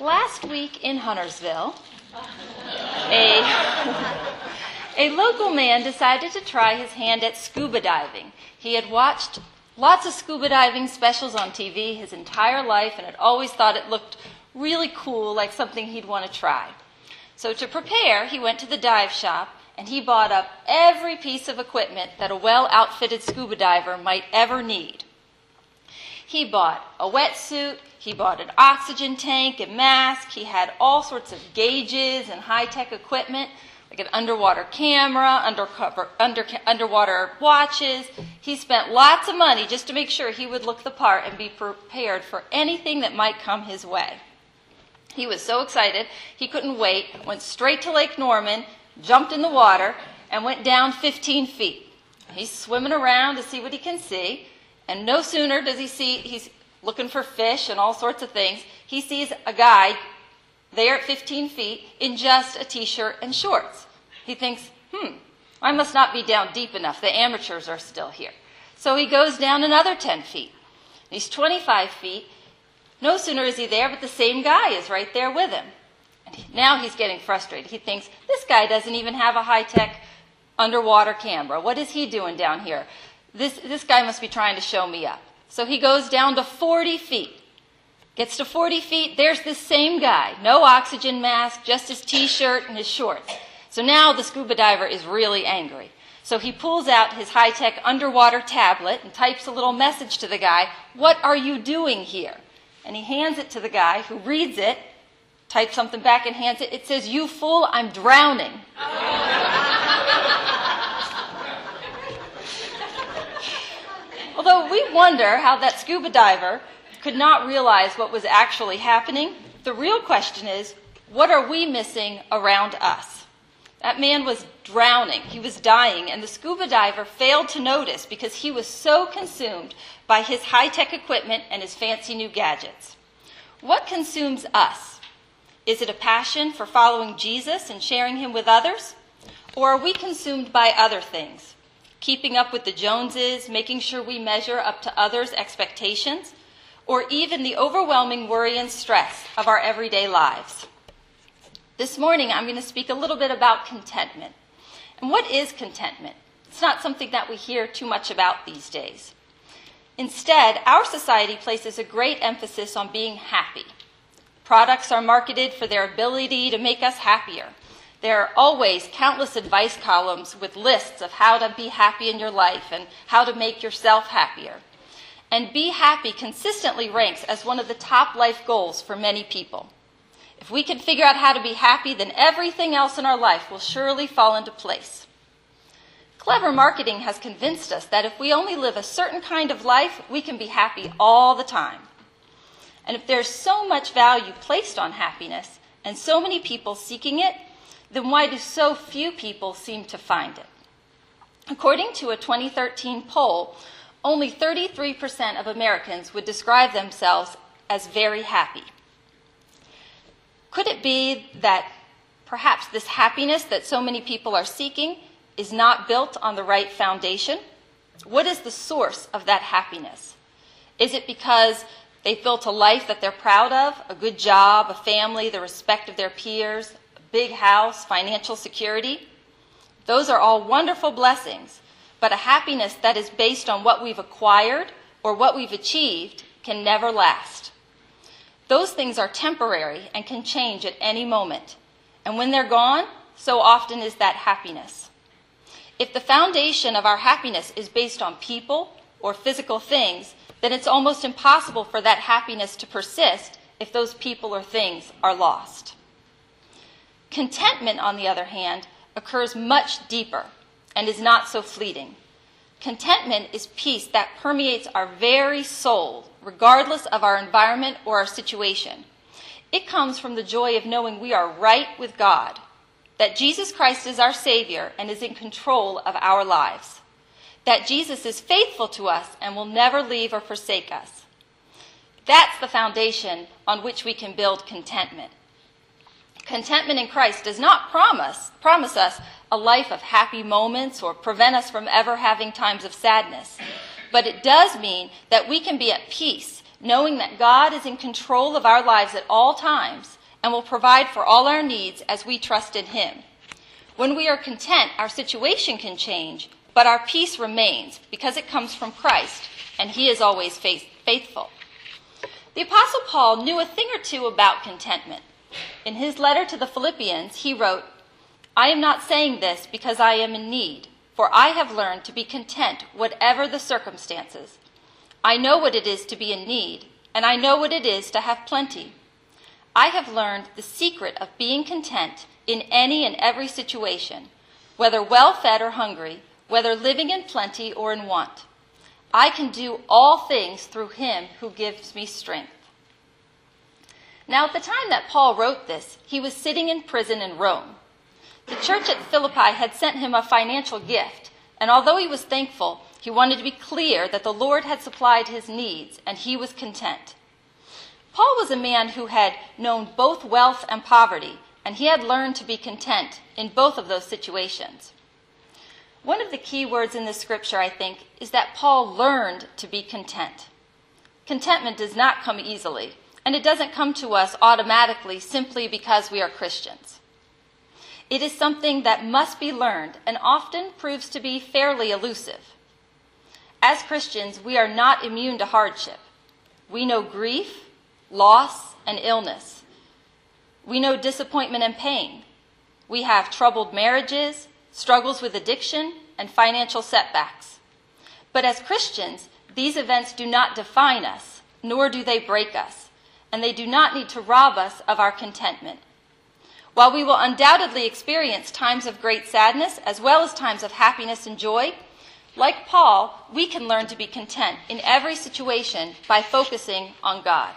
Last week in Huntersville, a local man decided to try his hand at scuba diving. He had watched lots of scuba diving specials on TV his entire life and had always thought it looked really cool, like something he'd want to try. So to prepare, he went to the dive shop and he bought up every piece of equipment that a well-outfitted scuba diver might ever need. He bought a wetsuit, he bought an oxygen tank, a mask, he had all sorts of gauges and high-tech equipment, like an underwater camera, underwater watches. He spent lots of money just to make sure he would look the part and be prepared for anything that might come his way. He was so excited, he couldn't wait, went straight to Lake Norman, jumped in the water, and went down 15 feet. He's swimming around to see what he can see, and no sooner does he see, he's looking for fish and all sorts of things, he sees a guy there at 15 feet in just a t-shirt and shorts. He thinks, I must not be down deep enough. The amateurs are still here. So he goes down another 10 feet. He's 25 feet. No sooner is he there, but the same guy is right there with him. And now he's getting frustrated. He thinks, this guy doesn't even have a high-tech underwater camera. What is he doing down here? This guy must be trying to show me up. So he goes down to 40 feet. Gets to 40 feet, there's this same guy. No oxygen mask, just his t-shirt and his shorts. So now the scuba diver is really angry. So he pulls out his high-tech underwater tablet and types a little message to the guy, "What are you doing here?" And he hands it to the guy, who reads it, types something back and hands it. It says, "You fool, I'm drowning." Although we wonder how that scuba diver could not realize what was actually happening, the real question is, what are we missing around us? That man was drowning, he was dying, and the scuba diver failed to notice because he was so consumed by his high-tech equipment and his fancy new gadgets. What consumes us? Is it a passion for following Jesus and sharing him with others? Or are we consumed by other things? Keeping up with the Joneses, making sure we measure up to others' expectations, or even the overwhelming worry and stress of our everyday lives. This morning, I'm going to speak a little bit about contentment. And what is contentment? It's not something that we hear too much about these days. Instead, our society places a great emphasis on being happy. Products are marketed for their ability to make us happier. There are always countless advice columns with lists of how to be happy in your life and how to make yourself happier. And be happy consistently ranks as one of the top life goals for many people. If we can figure out how to be happy, then everything else in our life will surely fall into place. Clever marketing has convinced us that if we only live a certain kind of life, we can be happy all the time. And if there's so much value placed on happiness and so many people seeking it, then why do so few people seem to find it? According to a 2013 poll, only 33% of Americans would describe themselves as very happy. Could it be that perhaps this happiness that so many people are seeking is not built on the right foundation? What is the source of that happiness? Is it because they've built a life that they're proud of, a good job, a family, the respect of their peers, a big house, financial security? Those are all wonderful blessings. But a happiness that is based on what we've acquired or what we've achieved can never last. Those things are temporary and can change at any moment. And when they're gone, so often is that happiness. If the foundation of our happiness is based on people or physical things, then it's almost impossible for that happiness to persist if those people or things are lost. Contentment, on the other hand, occurs much deeper and is not so fleeting. Contentment is peace that permeates our very soul, regardless of our environment or our situation. It comes from the joy of knowing we are right with God, that Jesus Christ is our Savior and is in control of our lives, that Jesus is faithful to us and will never leave or forsake us. That's the foundation on which we can build contentment. Contentment in Christ does not promise us a life of happy moments or prevent us from ever having times of sadness. But it does mean that we can be at peace, knowing that God is in control of our lives at all times and will provide for all our needs as we trust in him. When we are content, our situation can change, but our peace remains because it comes from Christ, and he is always faithful. The Apostle Paul knew a thing or two about contentment. In his letter to the Philippians, he wrote, "I am not saying this because I am in need, for I have learned to be content whatever the circumstances. I know what it is to be in need, and I know what it is to have plenty. I have learned the secret of being content in any and every situation, whether well-fed or hungry, whether living in plenty or in want. I can do all things through him who gives me strength." Now, at the time that Paul wrote this, he was sitting in prison in Rome. The church at Philippi had sent him a financial gift, and although he was thankful, he wanted to be clear that the Lord had supplied his needs, and he was content. Paul was a man who had known both wealth and poverty, and he had learned to be content in both of those situations. One of the key words in this scripture, I think, is that Paul learned to be content. Contentment does not come easily, and it doesn't come to us automatically simply because we are Christians. It is something that must be learned and often proves to be fairly elusive. As Christians, we are not immune to hardship. We know grief, loss, and illness. We know disappointment and pain. We have troubled marriages, struggles with addiction, and financial setbacks. But as Christians, these events do not define us, nor do they break us, and they do not need to rob us of our contentment. While we will undoubtedly experience times of great sadness as well as times of happiness and joy, like Paul, we can learn to be content in every situation by focusing on God.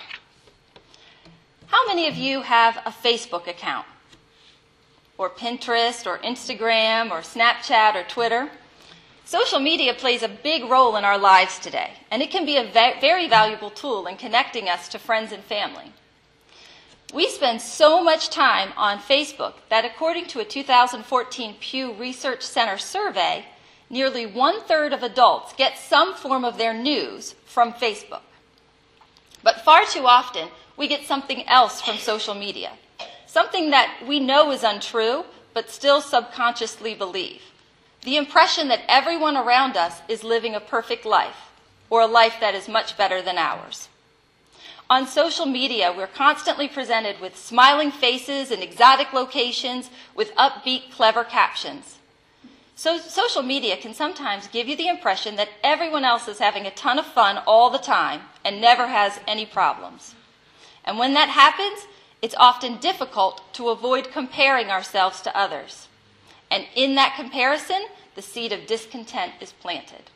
How many of you have a Facebook account? Or Pinterest, or Instagram, or Snapchat, or Twitter? Social media plays a big role in our lives today, and it can be a very valuable tool in connecting us to friends and family. We spend so much time on Facebook that according to a 2014 Pew Research Center survey, nearly 1/3 of adults get some form of their news from Facebook. But far too often, we get something else from social media, something that we know is untrue, but still subconsciously believe. The impression that everyone around us is living a perfect life, or a life that is much better than ours. On social media, we're constantly presented with smiling faces and exotic locations with upbeat, clever captions. So social media can sometimes give you the impression that everyone else is having a ton of fun all the time and never has any problems. And when that happens, it's often difficult to avoid comparing ourselves to others. And in that comparison, the seed of discontent is planted.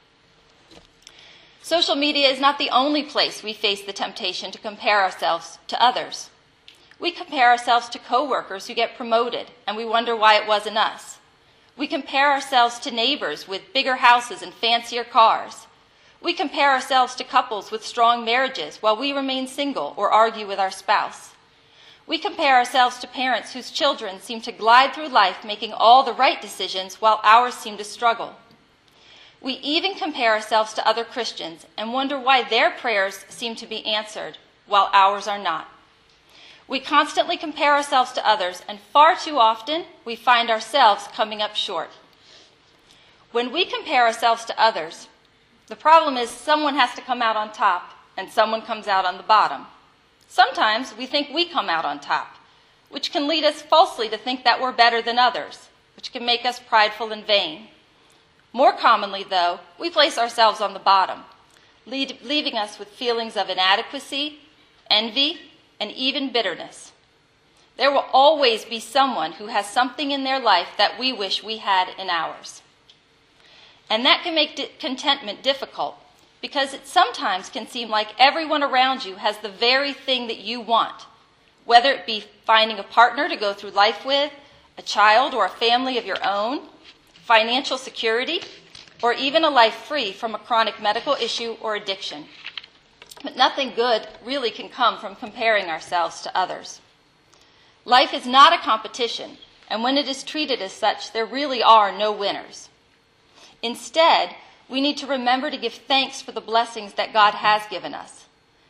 Social media is not the only place we face the temptation to compare ourselves to others. We compare ourselves to coworkers who get promoted, and we wonder why it wasn't us. We compare ourselves to neighbors with bigger houses and fancier cars. We compare ourselves to couples with strong marriages while we remain single or argue with our spouse. We compare ourselves to parents whose children seem to glide through life making all the right decisions while ours seem to struggle. We even compare ourselves to other Christians and wonder why their prayers seem to be answered while ours are not. We constantly compare ourselves to others, and far too often we find ourselves coming up short. When we compare ourselves to others, the problem is someone has to come out on top and someone comes out on the bottom. Sometimes we think we come out on top, which can lead us falsely to think that we're better than others, which can make us prideful and vain. More commonly, though, we place ourselves on the bottom, leaving us with feelings of inadequacy, envy, and even bitterness. There will always be someone who has something in their life that we wish we had in ours. And that can make contentment difficult because it sometimes can seem like everyone around you has the very thing that you want, whether it be finding a partner to go through life with, a child or a family of your own, financial security, or even a life free from a chronic medical issue or addiction. But nothing good really can come from comparing ourselves to others. Life is not a competition, and when it is treated as such, there really are no winners. Instead, we need to remember to give thanks for the blessings that God has given us.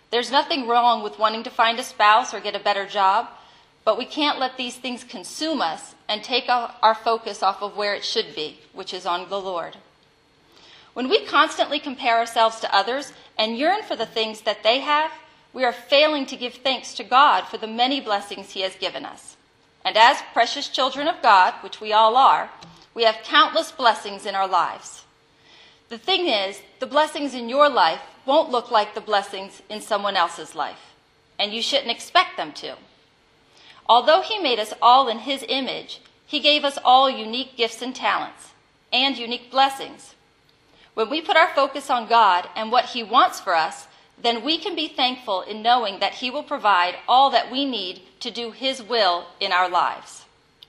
There's nothing wrong with wanting to find a spouse or get a better job, but we can't let these things consume us and take our focus off of where it should be, which is on the Lord. When we constantly compare ourselves to others and yearn for the things that they have, we are failing to give thanks to God for the many blessings he has given us. And as precious children of God, which we all are, we have countless blessings in our lives. The thing is, the blessings in your life won't look like the blessings in someone else's life, and you shouldn't expect them to. Although he made us all in his image, he gave us all unique gifts and talents, and unique blessings. When we put our focus on God and what he wants for us, then we can be thankful in knowing that he will provide all that we need to do his will in our lives.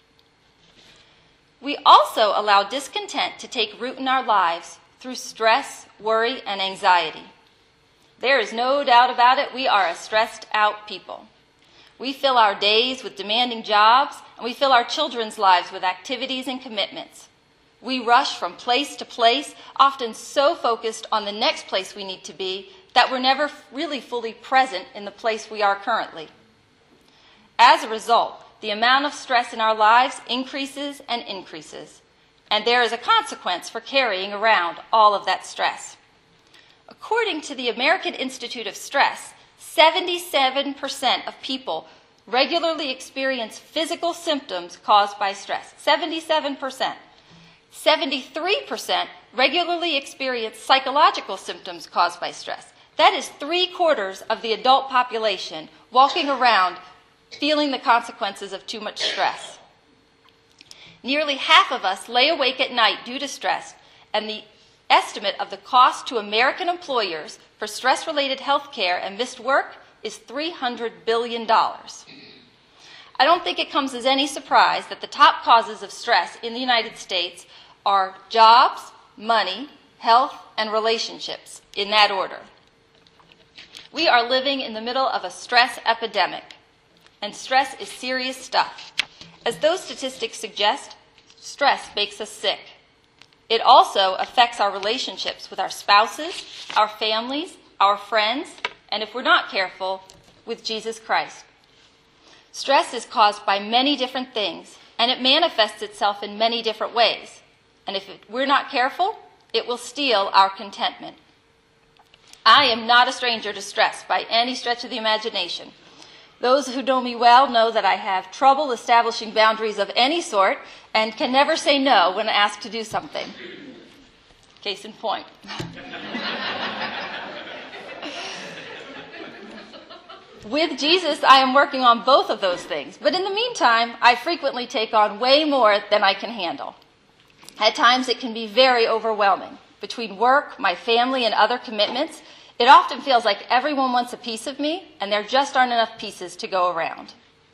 We also allow discontent to take root in our lives through stress, worry, and anxiety. There is no doubt about it, we are a stressed out people. We fill our days with demanding jobs, and we fill our children's lives with activities and commitments. We rush from place to place, often so focused on the next place we need to be that we're never really fully present in the place we are currently. As a result, the amount of stress in our lives increases and increases, and there is a consequence for carrying around all of that stress. According to the American Institute of Stress, 77% of people regularly experience physical symptoms caused by stress. 77%. 73% regularly experience psychological symptoms caused by stress. That is 3/4 of the adult population walking around feeling the consequences of too much stress. Nearly half of us lay awake at night due to stress, and the estimate of the cost to American employers for stress-related health care and missed work is $300 billion. I don't think it comes as any surprise that the top causes of stress in the United States are jobs, money, health, and relationships, in that order. We are living in the middle of a stress epidemic, and stress is serious stuff. As those statistics suggest, stress makes us sick. It also affects our relationships with our spouses, our families, our friends, and if we're not careful, with Jesus Christ. Stress is caused by many different things, and it manifests itself in many different ways. And if we're not careful, it will steal our contentment. I am not a stranger to stress by any stretch of the imagination. Those who know me well know that I have trouble establishing boundaries of any sort and can never say no when asked to do something. Case in point. With Jesus, I am working on both of those things, but in the meantime, I frequently take on way more than I can handle. At times, it can be very overwhelming. Between work, my family, and other commitments, it often feels like everyone wants a piece of me, and there just aren't enough pieces to go around.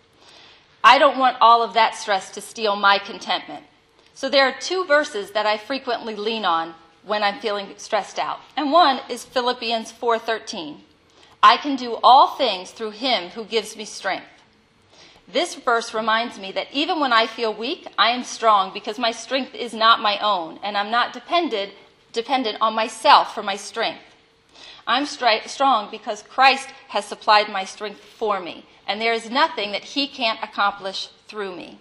I don't want all of that stress to steal my contentment. So there are 2 verses that I frequently lean on when I'm feeling stressed out. And one is Philippians 4:13. I can do all things through him who gives me strength. This verse reminds me that even when I feel weak, I am strong because my strength is not my own, and I'm not dependent on myself for my strength. I'm strong because Christ has supplied my strength for me, and there is nothing that he can't accomplish through me.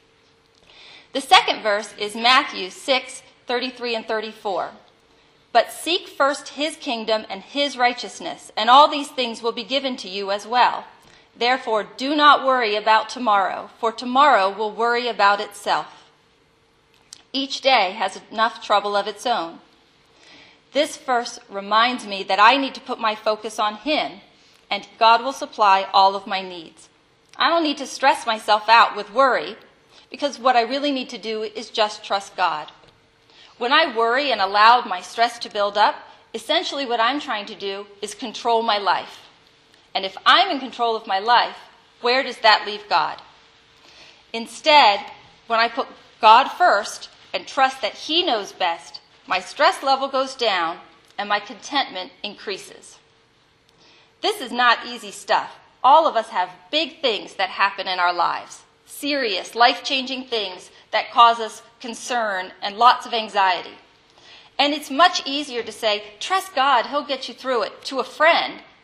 The second verse is Matthew 6:33 and 34. But seek first his kingdom and his righteousness, and all these things will be given to you as well. Therefore, do not worry about tomorrow, for tomorrow will worry about itself. Each day has enough trouble of its own. This verse reminds me that I need to put my focus on him, and God will supply all of my needs. I don't need to stress myself out with worry, because what I really need to do is just trust God. When I worry and allow my stress to build up, essentially what I'm trying to do is control my life. And if I'm in control of my life, where does that leave God? Instead, when I put God first and trust that he knows best, my stress level goes down and my contentment increases. This is not easy stuff. All of us have big things that happen in our lives, serious, life-changing things that cause us concern and lots of anxiety. And it's much easier to say, trust God, he'll get you through it, to a friend,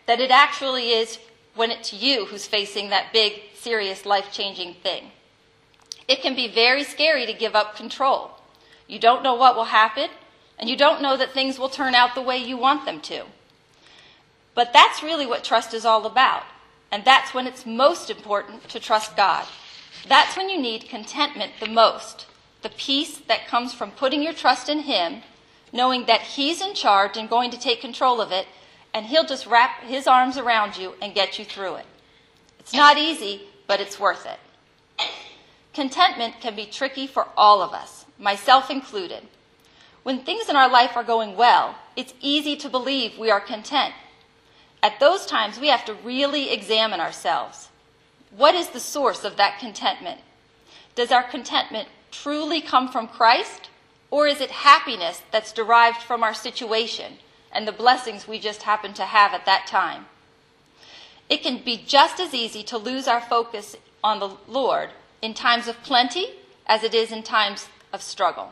that it actually is when it's you who's facing that big, serious, life-changing thing. It can be very scary to give up control. You don't know what will happen, and you don't know that things will turn out the way you want them to. But that's really what trust is all about, and that's when it's most important to trust God. That's when you need contentment the most, the peace that comes from putting your trust in Him, knowing that He's in charge and going to take control of it, and He'll just wrap His arms around you and get you through it. It's not easy, but it's worth it. Contentment can be tricky for all of us, myself included. When things in our life are going well, it's easy to believe we are content. At those times, we have to really examine ourselves. What is the source of that contentment? Does our contentment truly come from Christ, or is it happiness that's derived from our situation and the blessings we just happen to have at that time? It can be just as easy to lose our focus on the Lord in times of plenty as it is in times of struggle.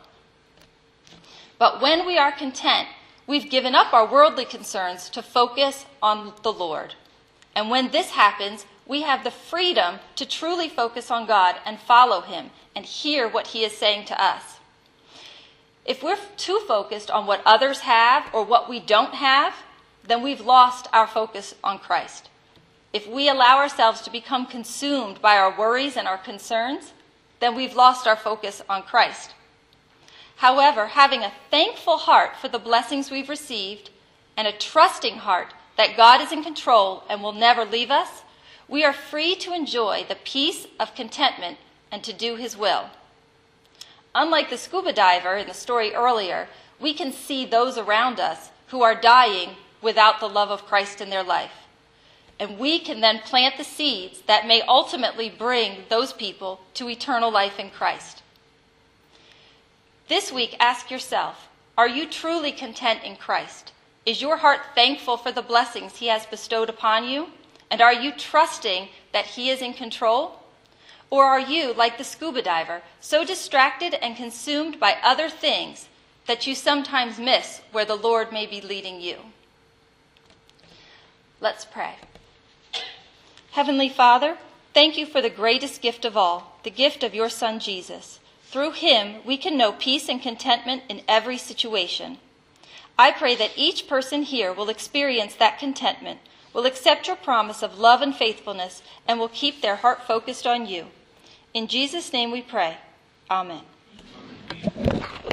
But when we are content, we've given up our worldly concerns to focus on the Lord. And when this happens, we have the freedom to truly focus on God and follow Him and hear what He is saying to us. If we're too focused on what others have or what we don't have, then we've lost our focus on Christ. If we allow ourselves to become consumed by our worries and our concerns, then we've lost our focus on Christ. However, having a thankful heart for the blessings we've received and a trusting heart that God is in control and will never leave us, we are free to enjoy the peace of contentment and to do His will. Unlike the scuba diver in the story earlier, we can see those around us who are dying without the love of Christ in their life. And we can then plant the seeds that may ultimately bring those people to eternal life in Christ. This week, ask yourself, are you truly content in Christ? Is your heart thankful for the blessings He has bestowed upon you? And are you trusting that He is in control? Or are you, like the scuba diver, so distracted and consumed by other things that you sometimes miss where the Lord may be leading you? Let's pray. Heavenly Father, thank You for the greatest gift of all, the gift of Your Son Jesus. Through Him, we can know peace and contentment in every situation. I pray that each person here will experience that contentment, will accept Your promise of love and faithfulness, and will keep their heart focused on You. In Jesus' name we pray. Amen.